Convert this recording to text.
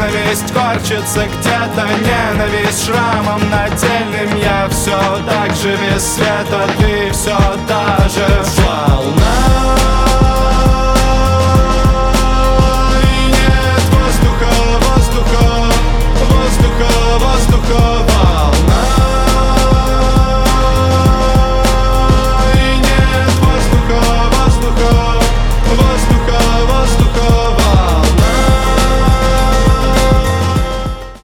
ненависть корчится где-то, ненависть шрамом нательным. Я все так же без света, ты все так